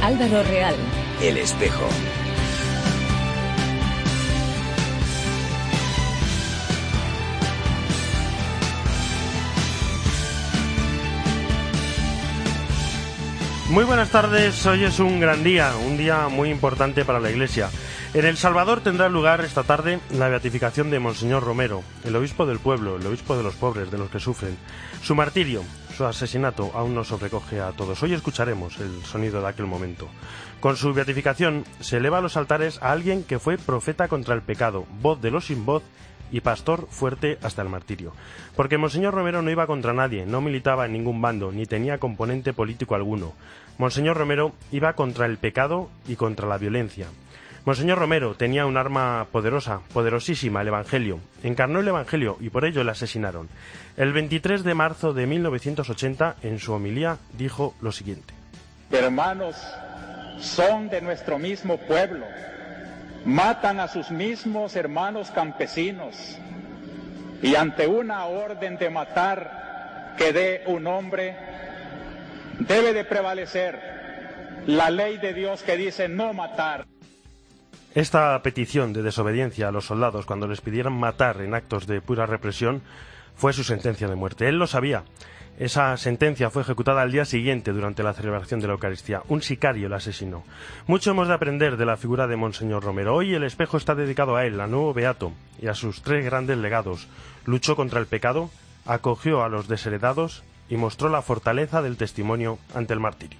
Álvaro Real. El Espejo. Muy buenas tardes, hoy es un gran día, un día muy importante para la Iglesia. En El Salvador tendrá lugar esta tarde la beatificación de Monseñor Romero, el obispo del pueblo, el obispo de los pobres, de los que sufren. Su martirio, su asesinato aún nos sobrecoge a todos. Hoy escucharemos el sonido de aquel momento. Con su beatificación se eleva a los altares a alguien que fue profeta contra el pecado, voz de los sin voz y pastor fuerte hasta el martirio. Porque Monseñor Romero no iba contra nadie, no militaba en ningún bando, ni tenía componente político alguno. Monseñor Romero iba contra el pecado y contra la violencia. Monseñor Romero tenía un arma poderosa, poderosísima, el Evangelio. Encarnó el Evangelio y por ello le asesinaron. El 23 de marzo de 1980, en su homilía, dijo lo siguiente. Hermanos, son de nuestro mismo pueblo. Matan a sus mismos hermanos campesinos. Y ante una orden de matar que dé un hombre, debe de prevalecer la ley de Dios que dice no matar. Esta petición de desobediencia a los soldados cuando les pidieran matar en actos de pura represión fue su sentencia de muerte. Él lo sabía. Esa sentencia fue ejecutada al día siguiente durante la celebración de la Eucaristía. Un sicario la asesinó. Mucho hemos de aprender de la figura de Monseñor Romero. Hoy el espejo está dedicado a él, a nuevo beato, y a sus tres grandes legados. Luchó contra el pecado, acogió a los desheredados y mostró la fortaleza del testimonio ante el martirio.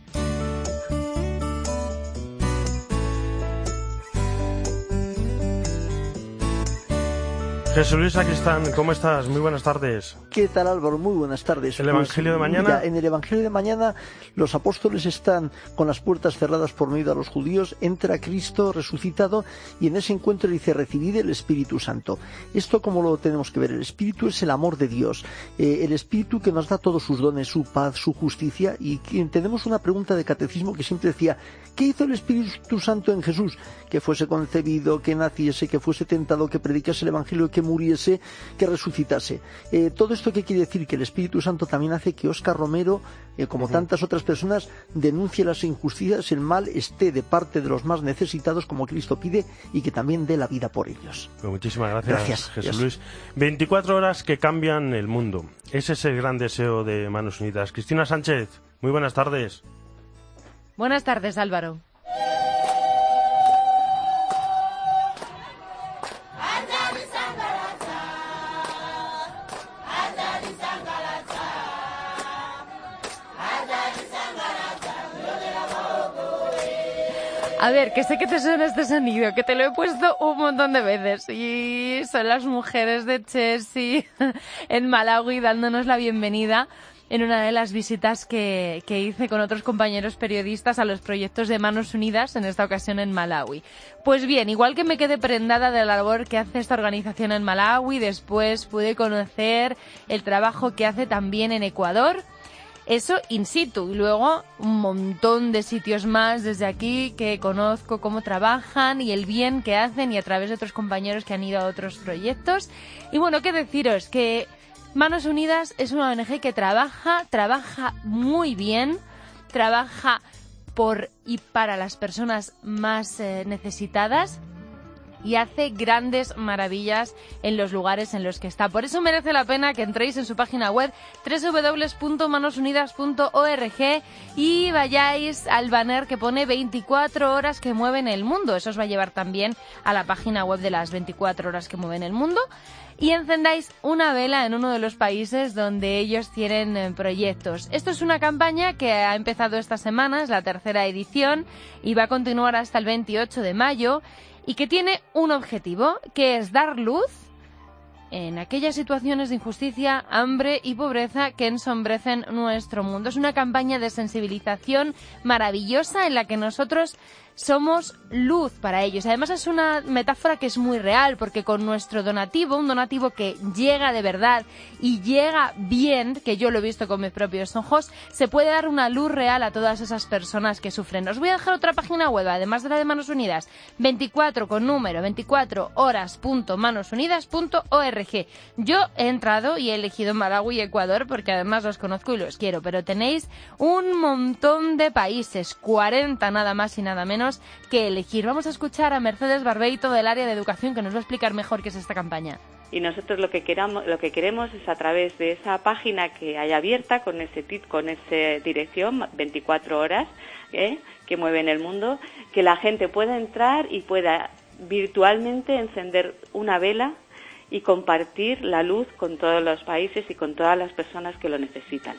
Jesús Luis Sacristán, ¿cómo estás? Muy buenas tardes. ¿Qué tal, Álvaro? Muy buenas tardes. ¿El Evangelio de mañana? Mira, en el Evangelio de mañana los apóstoles están con las puertas cerradas por miedo a los judíos, entra Cristo resucitado y en ese encuentro dice, recibid el Espíritu Santo. Esto cómo lo tenemos que ver, el Espíritu es el amor de Dios, el Espíritu que nos da todos sus dones, su paz, su justicia, y tenemos una pregunta de catecismo que siempre decía, ¿qué hizo el Espíritu Santo en Jesús? Que fuese concebido, que naciese, que fuese tentado, que predicase el Evangelio, que muriese, que resucitase. Todo esto que quiere decir que el Espíritu Santo también hace que Óscar Romero, como tantas otras personas, denuncie las injusticias, el mal esté de parte de los más necesitados como Cristo pide y que también dé la vida por ellos. Pues muchísimas gracias, Jesús Luis. 24 horas que cambian el mundo. Ese es el gran deseo de Manos Unidas. Cristina Sánchez, muy buenas tardes. Buenas tardes, Álvaro. A ver, que sé que te suena este sonido, que te lo he puesto un montón de veces. Y son las mujeres de Chelsea en Malawi dándonos la bienvenida en una de las visitas que hice con otros compañeros periodistas a los proyectos de Manos Unidas, en esta ocasión en Malawi. Pues bien, igual que me quedé prendada de la labor que hace esta organización en Malawi, después pude conocer el trabajo que hace también en Ecuador. Eso in situ, y luego un montón de sitios más desde aquí que conozco cómo trabajan y el bien que hacen y a través de otros compañeros que han ido a otros proyectos. Y bueno, qué deciros, que Manos Unidas es una ONG que trabaja muy bien, trabaja por y para las personas más necesitadas y hace grandes maravillas en los lugares en los que está. Por eso merece la pena que entréis en su página web www.manosunidas.org y vayáis al banner que pone 24 horas que mueven el mundo. Eso os va a llevar también a la página web de las 24 horas que mueven el mundo. Y encendáis una vela en uno de los países donde ellos tienen proyectos. Esto es una campaña que ha empezado esta semana, es la 3ª edición y va a continuar hasta el 28 de mayo y que tiene un objetivo, que es dar luz en aquellas situaciones de injusticia, hambre y pobreza que ensombrecen nuestro mundo. Es una campaña de sensibilización maravillosa en la que nosotros somos luz para ellos. Además es una metáfora que es muy real, porque con nuestro donativo, un donativo que llega de verdad y llega bien, que yo lo he visto con mis propios ojos, se puede dar una luz real a todas esas personas que sufren. Os voy a dejar otra página web, además de la de Manos Unidas, 24 horas.manosunidas.org. .org. Yo he entrado y he elegido Malawi y Ecuador porque además los conozco y los quiero, pero tenéis un montón de países, 40 nada más y nada menos que elegir. Vamos a escuchar a Mercedes Barbeito del área de educación que nos va a explicar mejor qué es esta campaña. Y nosotros lo que queremos es, a través de esa página que hay abierta con esa dirección 24 horas que mueve en el mundo, que la gente pueda entrar y pueda virtualmente encender una vela y compartir la luz con todos los países y con todas las personas que lo necesitan.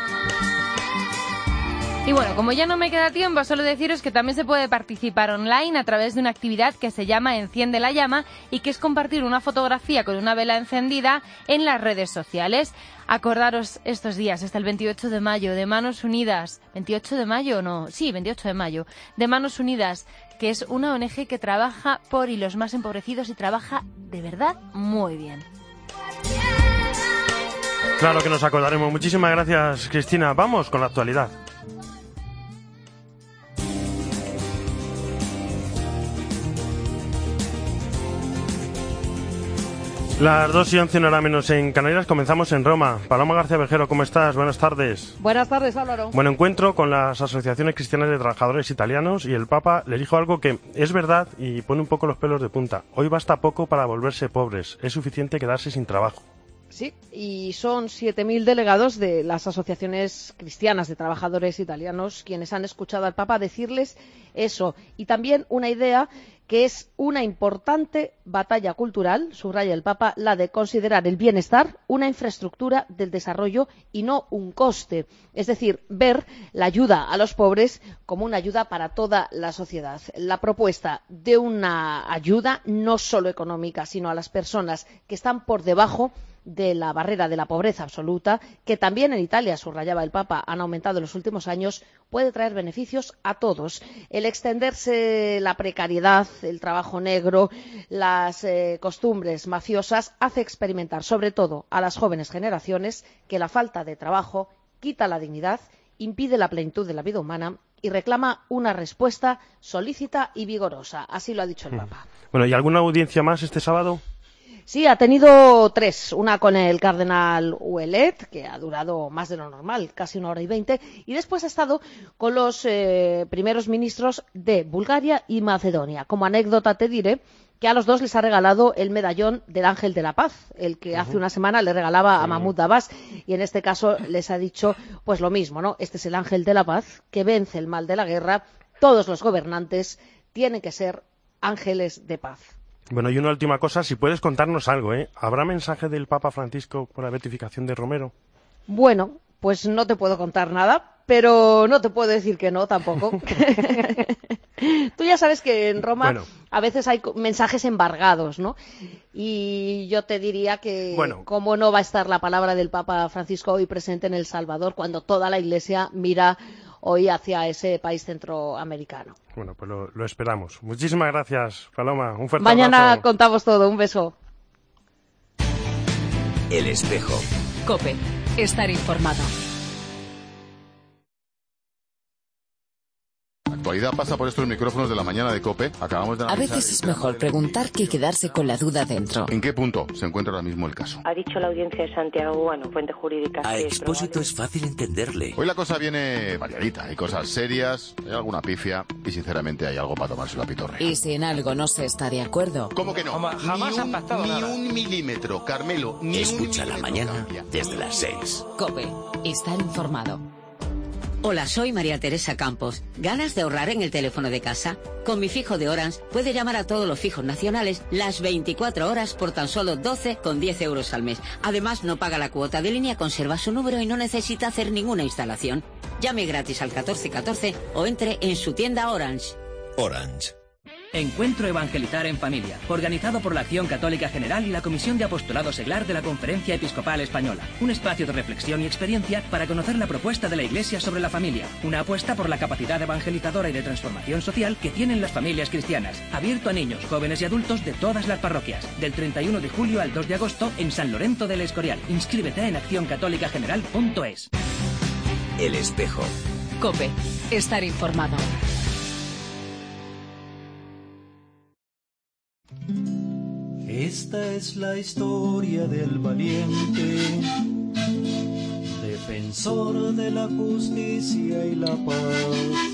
Y bueno, como ya no me queda tiempo, solo deciros que también se puede participar online a través de una actividad que se llama Enciende la Llama y que es compartir una fotografía con una vela encendida en las redes sociales. Acordaros estos días, hasta el 28 de mayo, de Manos Unidas. ¿28 de mayo o no? Sí, 28 de mayo. De Manos Unidas, que es una ONG que trabaja por y los más empobrecidos y trabaja de verdad muy bien. Claro que nos acordaremos. Muchísimas gracias, Cristina. Vamos con la actualidad. Las 2:11, una hora menos en Canarias. Comenzamos en Roma. Paloma García Vejero, ¿cómo estás? Buenas tardes. Buenas tardes, Álvaro. Bueno, encuentro con las asociaciones cristianas de trabajadores italianos y el Papa le dijo algo que es verdad y pone un poco los pelos de punta. Hoy basta poco para volverse pobres. Es suficiente quedarse sin trabajo. Sí, y son 7.000 delegados de las asociaciones cristianas de trabajadores italianos quienes han escuchado al Papa decirles eso. Y también una idea que es una importante batalla cultural, subraya el Papa, la de considerar el bienestar una infraestructura del desarrollo y no un coste. Es decir, ver la ayuda a los pobres como una ayuda para toda la sociedad. La propuesta de una ayuda no solo económica, sino a las personas que están por debajo de la barrera de la pobreza absoluta, que también en Italia, subrayaba el Papa, han aumentado en los últimos años, puede traer beneficios a todos. El extenderse la precariedad, el trabajo negro, las costumbres mafiosas, hace experimentar, sobre todo a las jóvenes generaciones, que la falta de trabajo quita la dignidad, impide la plenitud de la vida humana y reclama una respuesta solícita y vigorosa. Así lo ha dicho el Papa. Bueno, ¿y alguna audiencia más este sábado? Sí, ha tenido 3, una con el cardenal Ouellet, que ha durado más de lo normal, casi 1 hora y 20, y después ha estado con los primeros ministros de Bulgaria y Macedonia. Como anécdota te diré que a los dos les ha regalado el medallón del Ángel de la Paz, el que hace una semana le regalaba a Mahmoud Abbas, y en este caso les ha dicho pues lo mismo, ¿no? Este es el Ángel de la Paz que vence el mal de la guerra. Todos los gobernantes tienen que ser ángeles de paz. Bueno, y una última cosa, si puedes contarnos algo, ¿eh? ¿Habrá mensaje del Papa Francisco por la beatificación de Romero? Bueno, pues no te puedo contar nada, pero no te puedo decir que no tampoco. Tú ya sabes que en Roma a veces hay mensajes embargados, ¿no? Y yo te diría que cómo no va a estar la palabra del Papa Francisco hoy presente en El Salvador cuando toda la Iglesia mira hoy hacia ese país centroamericano. Bueno, pues lo esperamos. Muchísimas gracias, Paloma. Un fuerte Mañana abrazo. contamos todo. Un beso. El Espejo. COPE. Estar informado. La actualidad pasa por estos micrófonos de la mañana de COPE. Acabamos de A veces es mejor preguntar que quedarse con la duda dentro. ¿En qué punto se encuentra ahora mismo el caso? Ha dicho la audiencia de Santiago, fuente jurídica. A Expósito es fácil entenderle. Hoy la cosa viene variadita. Hay cosas serias, hay alguna pifia y sinceramente hay algo para tomarse la pitorre. Y si en algo no se está de acuerdo... ¿Cómo que no? Jamás han pactado nada. Ni un milímetro, Carmelo. Ni Escucha un la mañana desde las 6. COPE. Estar informado. Hola, soy María Teresa Campos. ¿Ganas de ahorrar en el teléfono de casa? Con mi fijo de Orange puede llamar a todos los fijos nacionales las 24 horas por tan solo 12,10 euros al mes. Además, no paga la cuota de línea, conserva su número y no necesita hacer ninguna instalación. Llame gratis al 1414 o entre en su tienda Orange. Orange. Encuentro Evangelizar en Familia, organizado por la Acción Católica General y la Comisión de Apostolado Seglar de la Conferencia Episcopal Española. Un espacio de reflexión y experiencia para conocer la propuesta de la Iglesia sobre la familia. Una apuesta por la capacidad evangelizadora y de transformación social que tienen las familias cristianas. Abierto a niños, jóvenes y adultos de todas las parroquias. Del 31 de julio al 2 de agosto en San Lorenzo del Escorial. Inscríbete en accioncatolicageneral.es. El Espejo. COPE. Estar informado. Esta es la historia del valiente, defensor de la justicia y la paz.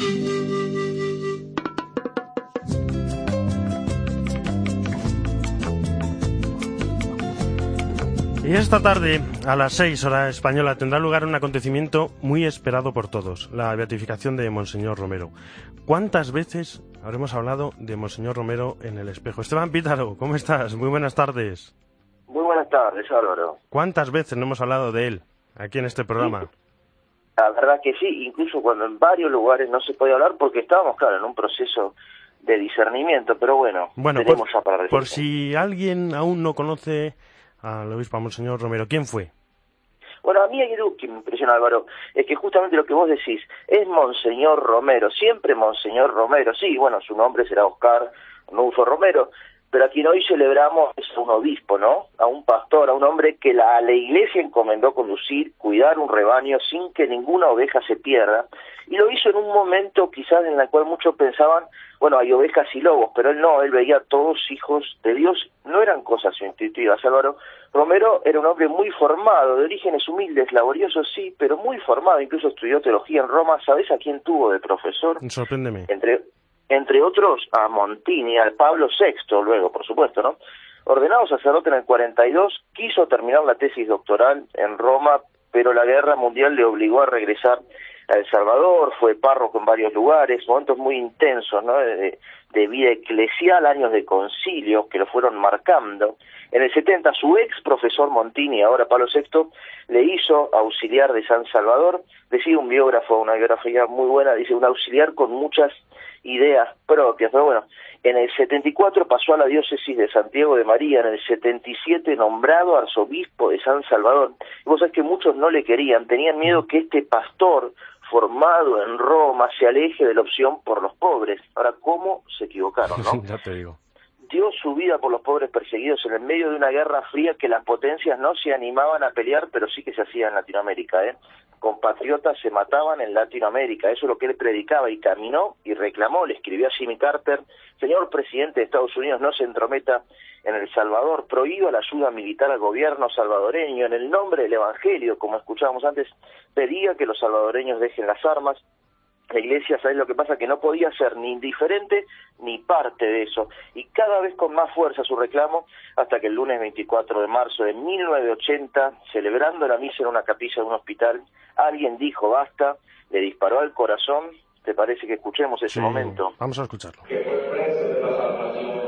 Y esta tarde, a las 6 hora española, tendrá lugar un acontecimiento muy esperado por todos, la beatificación de Monseñor Romero. ¿Cuántas veces habremos hablado de Monseñor Romero en El Espejo? Esteban Pítaro, ¿cómo estás? Muy buenas tardes. Muy buenas tardes, Álvaro. ¿Cuántas veces no hemos hablado de él aquí en este programa? Sí, la verdad que sí, incluso cuando en varios lugares no se podía hablar porque estábamos, claro, en un proceso de discernimiento, pero bueno tenemos ya para decir. Por si alguien aún no conoce al obispo Monseñor Romero, ¿quién fue? Bueno, a mí hay algo que me impresiona, Álvaro, es que justamente lo que vos decís, es Monseñor Romero, siempre Monseñor Romero, sí, bueno, su nombre será Oscar Nulfo Romero, pero a quien hoy celebramos es a un obispo, ¿no? A un pastor, a un hombre que a la iglesia encomendó conducir, cuidar un rebaño sin que ninguna oveja se pierda, y lo hizo en un momento quizás en el cual muchos pensaban, bueno, hay ovejas y lobos, pero él no, él veía a todos hijos de Dios, no eran cosas intuitivas, Álvaro. Romero era un hombre muy formado, de orígenes humildes, laboriosos sí, pero muy formado, incluso estudió teología en Roma. ¿Sabés a quién tuvo de profesor? Sorpréndeme. Entre otros a Montini, al Pablo VI luego, por supuesto, ¿no? Ordenado sacerdote en el 42, quiso terminar la tesis doctoral en Roma, pero la guerra mundial le obligó a regresar a El Salvador, fue párroco en varios lugares, momentos muy intensos, ¿no? De vida eclesial, años de concilio que lo fueron marcando. En el 70 su ex profesor Montini, ahora Pablo VI, le hizo auxiliar de San Salvador. Decía un biógrafo, una biografía muy buena, dice un auxiliar con muchas ideas propias, pero bueno, en el 74 pasó a la diócesis de Santiago de María, en el 77 nombrado arzobispo de San Salvador. Y vos sabés que muchos no le querían, tenían miedo que este pastor formado en Roma se aleje de la opción por los pobres. Ahora, ¿cómo se equivocaron, no? Ya te digo. Dio su vida por los pobres perseguidos en el medio de una guerra fría que las potencias no se animaban a pelear, pero sí que se hacía en Latinoamérica, Compatriotas se mataban en Latinoamérica, eso es lo que él predicaba y caminó y reclamó, le escribió a Jimmy Carter, señor presidente de Estados Unidos, no se entrometa en El Salvador, prohíba la ayuda militar al gobierno salvadoreño, en el nombre del Evangelio, como escuchábamos antes, pedía que los salvadoreños dejen las armas. La iglesia, ¿sabes lo que pasa? Que no podía ser ni indiferente ni parte de eso. Y cada vez con más fuerza su reclamo, hasta que el lunes 24 de marzo de 1980, celebrando la misa en una capilla de un hospital, alguien dijo basta, le disparó al corazón. ¿Te parece que escuchemos ese momento? Vamos a escucharlo. Que por precio de la salvación,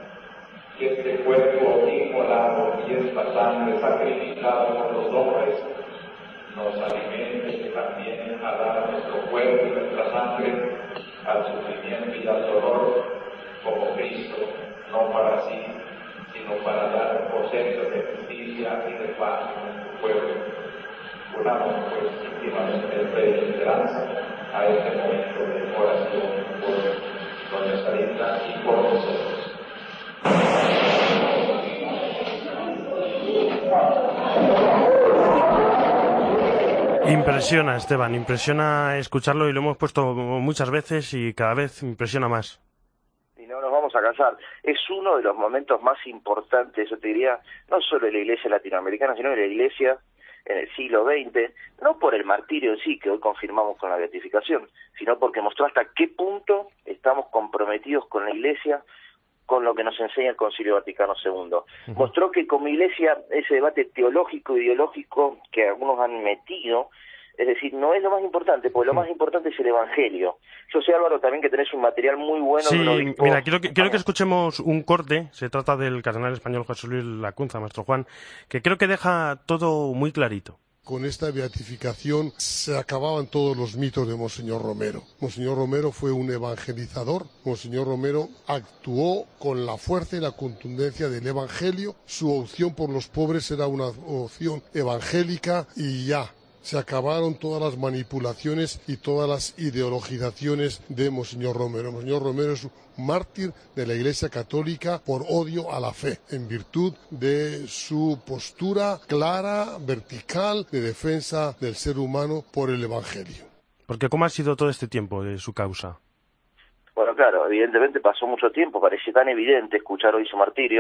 que este cuerpo inmolado y esta sangre sacrificada por los hombres, nos alimente también a dar nuestro cuerpo y nuestra sangre al sufrimiento y al dolor como Cristo, no para sí, sino para dar procesos de justicia y de paz a nuestro pueblo. Unamos pues íntimamente fe y esperanza a este momento de oración por doña Sarita y por nosotros. Impresiona, Esteban, impresiona escucharlo y lo hemos puesto muchas veces y cada vez impresiona más. Y no nos vamos a cansar. Es uno de los momentos más importantes, yo te diría, no solo de la iglesia latinoamericana, sino de la iglesia en el siglo XX, no por el martirio en sí, que hoy confirmamos con la beatificación, sino porque mostró hasta qué punto estamos comprometidos con la iglesia, con lo que nos enseña el Concilio Vaticano II. Mostró que como iglesia ese debate teológico, ideológico que algunos han metido, es decir, no es lo más importante, porque lo más importante es el Evangelio. Yo sé, Álvaro, también que tenés un material muy bueno. Sí, mira, quiero que escuchemos un corte, se trata del cardenal español José Luis Lacunza, Maestro Juan, que creo que deja todo muy clarito. Con esta beatificación se acababan todos los mitos de Monseñor Romero. Monseñor Romero fue un evangelizador. Monseñor Romero actuó con la fuerza y la contundencia del Evangelio. Su opción por los pobres era una opción evangélica y ya. Se acabaron todas las manipulaciones y todas las ideologizaciones de Monseñor Romero. Monseñor Romero es un mártir de la Iglesia Católica por odio a la fe, en virtud de su postura clara, vertical, de defensa del ser humano por el Evangelio. Porque ¿cómo ha sido todo este tiempo de su causa? Bueno, claro, evidentemente pasó mucho tiempo, parece tan evidente escuchar hoy su martirio,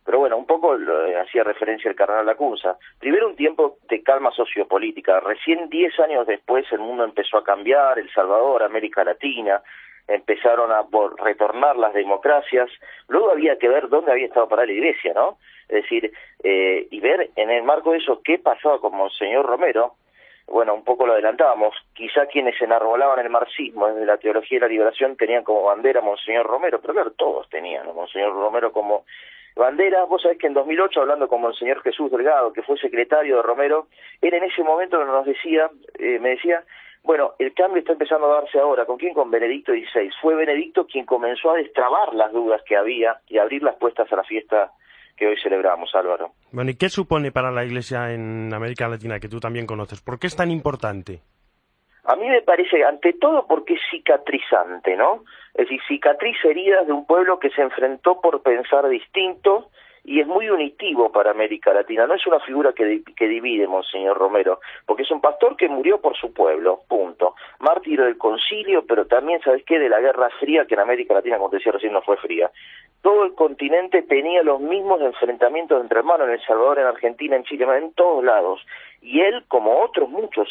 Pero bueno, un poco hacía referencia el cardenal Lacunza. Primero un tiempo de calma sociopolítica. Recién 10 años después el mundo empezó a cambiar, El Salvador, América Latina, empezaron a retornar las democracias. Luego había que ver dónde había estado parada la Iglesia, ¿no? Es decir, y ver en el marco de eso qué pasaba con Monseñor Romero. Bueno, un poco lo adelantábamos. Quizá quienes enarbolaban el marxismo desde la teología de la liberación tenían como bandera a Monseñor Romero, pero claro, todos tenían a Monseñor Romero como bandera. Vos sabés que en 2008, hablando con Monseñor Jesús Delgado, que fue secretario de Romero, él en ese momento nos decía, me decía, bueno, el cambio está empezando a darse ahora. ¿Con quién? Con Benedicto XVI. Fue Benedicto quien comenzó a destrabar las dudas que había y a abrir las puertas a la fiesta que hoy celebramos, Álvaro. Bueno, ¿y qué supone para la Iglesia en América Latina, que tú también conoces? ¿Por qué es tan importante? A mí me parece, ante todo, porque es cicatrizante, ¿no? Es decir, cicatriza heridas de un pueblo que se enfrentó por pensar distinto y es muy unitivo para América Latina. No es una figura que divide, Monseñor Romero, porque es un pastor que murió por su pueblo, punto. Mártir del concilio, pero también, ¿sabes qué?, de la Guerra Fría, que en América Latina, como te decía recién, no fue fría. Todo el continente tenía los mismos enfrentamientos entre hermanos, en El Salvador, en Argentina, en Chile, en todos lados. Y él, como otros muchos,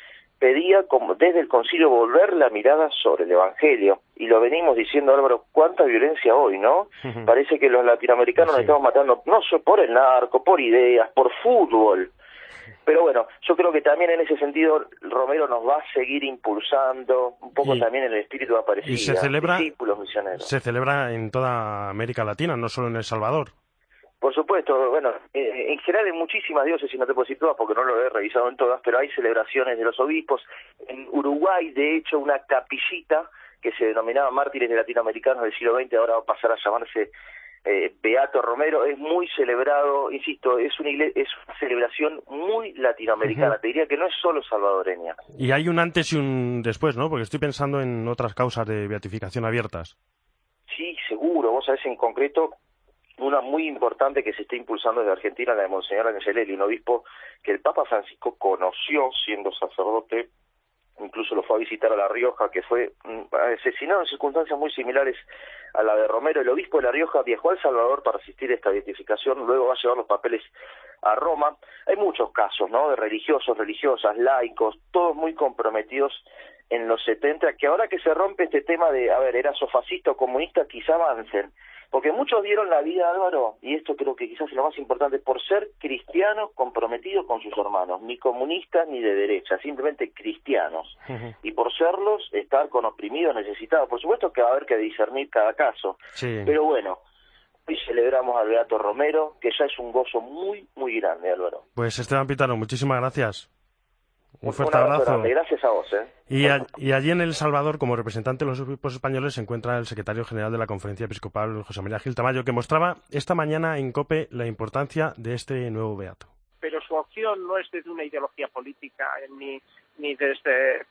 pedía como desde el concilio volver la mirada sobre el Evangelio. Y lo venimos diciendo, Álvaro, cuánta violencia hoy, ¿no? Parece que los latinoamericanos nos estamos matando, no solo por el narco, por ideas, por fútbol. Pero bueno, yo creo que también en ese sentido Romero nos va a seguir impulsando, un poco también en el espíritu de Aparecida, y se celebra, discípulos misioneros. Se celebra en toda América Latina, no solo en El Salvador. Por supuesto, bueno, en general en muchísimas diócesis, no te puedo decir todas porque no lo he revisado en todas, pero hay celebraciones de los obispos. En Uruguay, de hecho, una capillita que se denominaba Mártires de Latinoamericanos del siglo XX, ahora va a pasar a llamarse Beato Romero, es muy celebrado, insisto, es una celebración muy latinoamericana, te diría que no es solo salvadoreña. Y hay un antes y un después, ¿no? Porque estoy pensando en otras causas de beatificación abiertas. Sí, seguro, vos sabés en concreto una muy importante que se está impulsando desde Argentina, la de Monseñor Angelelli, un obispo que el Papa Francisco conoció siendo sacerdote, incluso lo fue a visitar a La Rioja, que fue asesinado en circunstancias muy similares a la de Romero. El obispo de La Rioja viajó a El Salvador para asistir a esta beatificación, luego va a llevar los papeles a Roma. Hay muchos casos, ¿no?, de religiosos, religiosas, laicos, todos muy comprometidos en los 70, que ahora que se rompe este tema de, era sofascista o comunista, quizá avancen. Porque muchos dieron la vida, Álvaro, y esto creo que quizás es lo más importante, por ser cristianos comprometidos con sus hermanos, ni comunistas ni de derecha, simplemente cristianos. Y por serlos, estar con oprimidos, necesitados. Por supuesto que va a haber que discernir cada caso. Sí. Pero bueno, hoy celebramos al Beato Romero, que ya es un gozo muy, muy grande, Álvaro. Pues Esteban Pitano, muchísimas gracias. Un fuerte abrazo. Grande. Gracias a vos. Y allí en El Salvador, como representante de los obispos españoles, se encuentra el secretario general de la Conferencia Episcopal, José María Gil Tamayo, que mostraba esta mañana en COPE la importancia de este nuevo beato. Pero su opción no es desde una ideología política ni desde,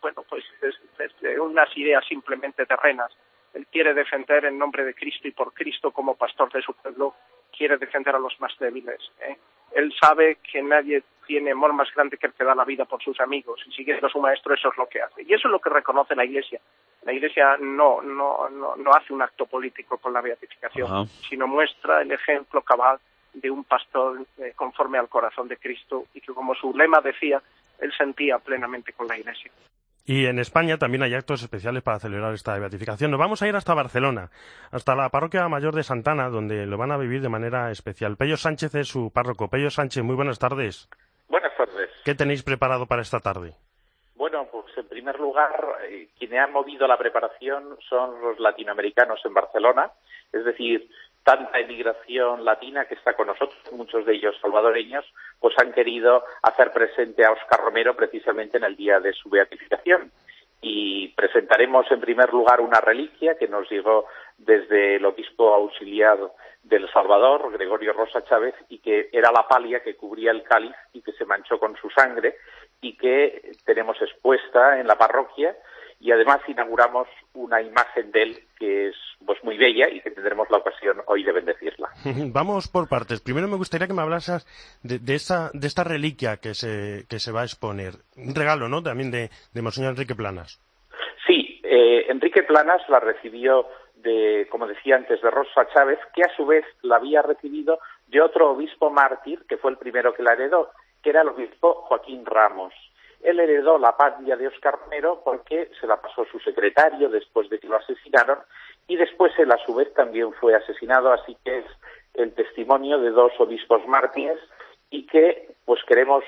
desde unas ideas simplemente terrenas. Él quiere defender en nombre de Cristo y por Cristo como pastor de su pueblo, quiere defender a los más débiles. Él sabe que nadie tiene amor más grande que el que da la vida por sus amigos, y siguiendo a su maestro eso es lo que hace. Y eso es lo que reconoce la Iglesia. La Iglesia no hace un acto político con la beatificación, sino muestra el ejemplo cabal de un pastor conforme al corazón de Cristo, y que, como su lema decía, él sentía plenamente con la Iglesia. Y en España también hay actos especiales para celebrar esta beatificación. Nos vamos a ir hasta Barcelona, hasta la parroquia mayor de Santana, donde lo van a vivir de manera especial. Pello Sánchez es su párroco. Pello Sánchez, muy buenas tardes. Buenas tardes. ¿Qué tenéis preparado para esta tarde? Bueno, pues en primer lugar, quienes han movido la preparación son los latinoamericanos en Barcelona, es decir, tanta emigración latina que está con nosotros, muchos de ellos salvadoreños, pues han querido hacer presente a Óscar Romero precisamente en el día de su beatificación. Y presentaremos en primer lugar una reliquia que nos llegó desde el obispo auxiliar de El Salvador, Gregorio Rosa Chávez, y que era la palia que cubría el cáliz y que se manchó con su sangre, y que tenemos expuesta en la parroquia, y además inauguramos una imagen de él que es pues muy bella y que tendremos la ocasión hoy de bendecirla. Vamos por partes. Primero me gustaría que me hablases de esta reliquia que se va a exponer. Un regalo, ¿no?, también de Monseñor Enrique Planas. Sí, Enrique Planas la recibió como decía antes, de Rosa Chávez, que a su vez la había recibido de otro obispo mártir, que fue el primero que la heredó, que era el obispo Joaquín Ramos. Él heredó la Palia de Óscar Romero porque se la pasó su secretario después de que lo asesinaron, y después él a su vez también fue asesinado, así que es el testimonio de dos obispos mártires, y que pues queremos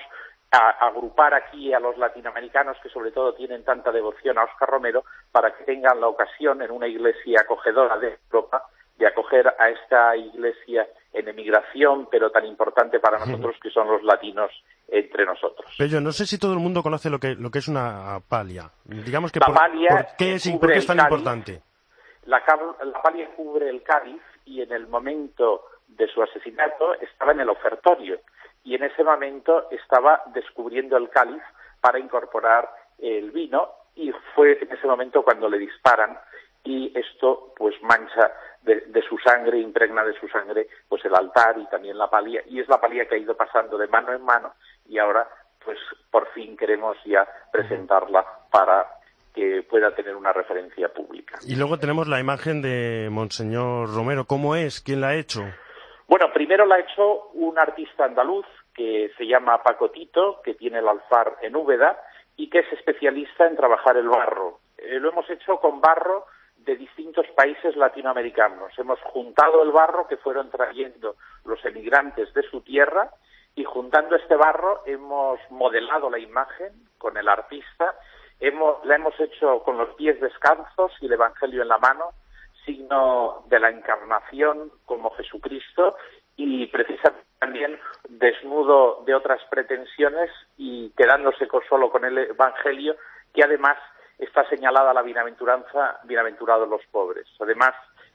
agrupar aquí a los latinoamericanos que sobre todo tienen tanta devoción a Óscar Romero, para que tengan la ocasión en una iglesia acogedora de Europa de acoger a esta iglesia en emigración, pero tan importante para nosotros, que son los latinos entre nosotros. Pero yo no sé si todo el mundo conoce lo que es una palia. Digamos que ¿por qué es tan importante? La palia cubre el cáliz, y en el momento de su asesinato estaba en el ofertorio, y en ese momento estaba descubriendo el cáliz para incorporar el vino, y fue en ese momento cuando le disparan, y esto pues mancha de su sangre, impregna de su sangre pues el altar y también la palia, y es la palia que ha ido pasando de mano en mano, y ahora pues por fin queremos ya presentarla para que pueda tener una referencia pública. Y luego tenemos la imagen de Monseñor Romero. ¿Cómo es? ¿Quién la ha hecho? Bueno, primero la ha hecho un artista andaluz que se llama Paco Tito, que tiene el alfar en Úbeda y que es especialista en trabajar el barro. Lo hemos hecho con barro de distintos países latinoamericanos. Hemos juntado el barro que fueron trayendo los emigrantes de su tierra, y juntando este barro hemos modelado la imagen con el artista. La hemos hecho con los pies descalzos y el Evangelio en la mano, signo de la encarnación como Jesucristo, y precisamente también desnudo de otras pretensiones y quedándose solo con el Evangelio, que además está señalada la bienaventuranza, bienaventurados los pobres. Además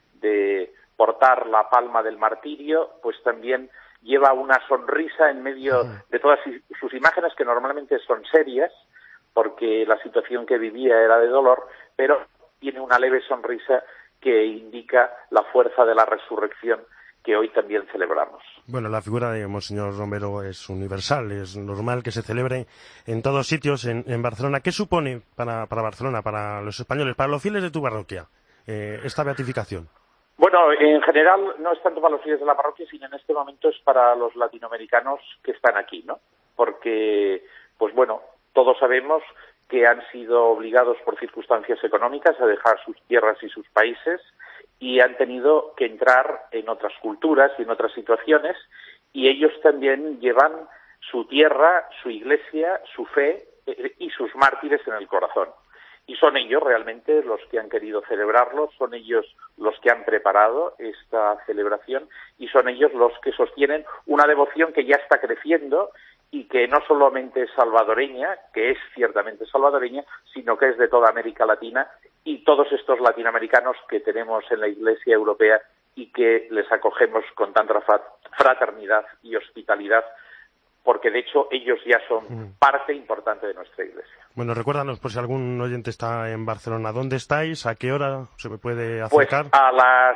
de portar la palma del martirio, pues también lleva una sonrisa en medio de todas sus imágenes, que normalmente son serias, porque la situación que vivía era de dolor, pero tiene una leve sonrisa que indica la fuerza de la resurrección que hoy también celebramos. Bueno, la figura de Monseñor Romero es universal, es normal que se celebre en todos sitios en Barcelona. ¿Qué supone para Barcelona, para los españoles, para los fieles de tu parroquia, esta beatificación? Bueno, en general no es tanto para los fieles de la parroquia, sino en este momento es para los latinoamericanos que están aquí, ¿no? Porque, pues bueno, todos sabemos que han sido obligados por circunstancias económicas a dejar sus tierras y sus países, y han tenido que entrar en otras culturas y en otras situaciones, y ellos también llevan su tierra, su iglesia, su fe y sus mártires en el corazón. Y son ellos realmente los que han querido celebrarlo, son ellos los que han preparado esta celebración, y son ellos los que sostienen una devoción que ya está creciendo y que no solamente es salvadoreña, que es ciertamente salvadoreña, sino que es de toda América Latina, y todos estos latinoamericanos que tenemos en la Iglesia Europea y que les acogemos con tanta fraternidad y hospitalidad, porque de hecho ellos ya son parte importante de nuestra Iglesia. Bueno, recuérdanos, por si algún oyente está en Barcelona, ¿dónde estáis? ¿A qué hora se me puede acercar? Pues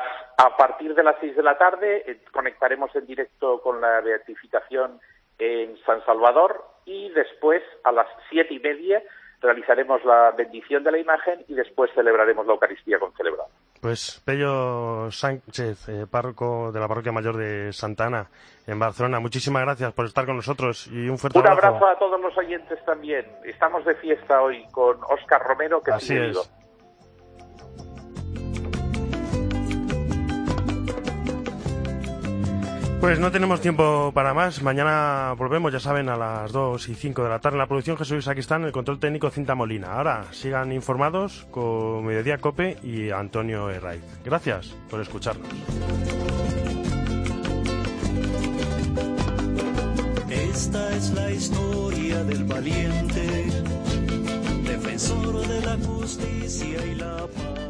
a partir de las 6 de la tarde conectaremos en directo con la beatificación en San Salvador, y después a las 7:30 realizaremos la bendición de la imagen y después celebraremos la Eucaristía con celebrado. Pues Pello Sánchez, párroco de la Parroquia Mayor de Santa Ana, en Barcelona, muchísimas gracias por estar con nosotros y un fuerte abrazo. Un abrazo a todos los oyentes también. Estamos de fiesta hoy con Óscar Romero, que sigue vivo. Pues no tenemos tiempo para más. Mañana volvemos, ya saben, a las 2:05 de la tarde. En la producción Jesús Saquistán, el control técnico Cinta Molina. Ahora sigan informados con Mediodía Cope y Antonio Herraiz. Gracias por escucharnos. Esta es la historia del valiente, defensor de la justicia y la paz.